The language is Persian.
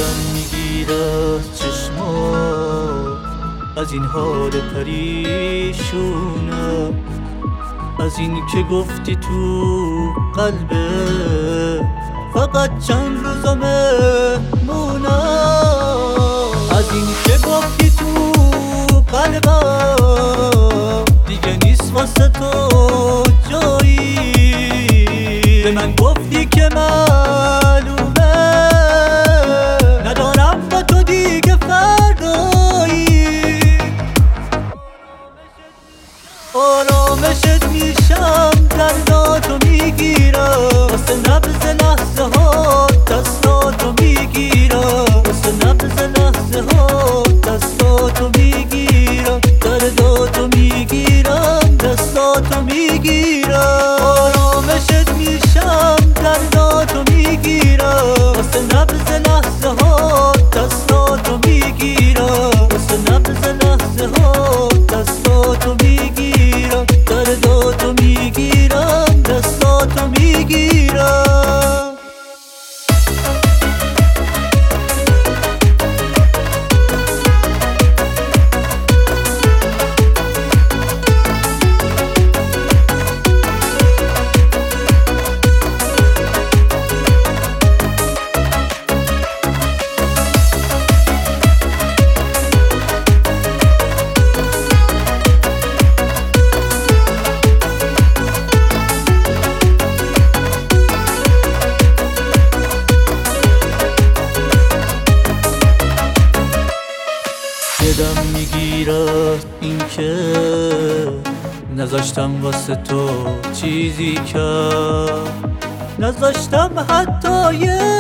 دلم میگیره چشما از این حال پریشونه، از این که گفتی تو قلبه فقط چند روزمه مونه، از این که گفتی تو قلبه دیگه نیست واسه تو جایی، به من گفتی که معلومه ندارم با تو دیگه فردایی، آرامشت میشم درداتو میگیرم واسه نبض لحظه ها دستاتو میگیرم واسه نبض لحظه ها دستاتو میگیرم درداتو میگیرم دستاتو میگیرم، آرامشت میشم درداتو میگیرم واسه نبض لحظه ها دستاتو میگیرم واسه نبض لحظه ها دستاتو میگیرم درداتو میگیرم دستاتو میگیرم. دلم میگیره این که نذاشتم واسه تو چیزی که نذاشتم حتی یه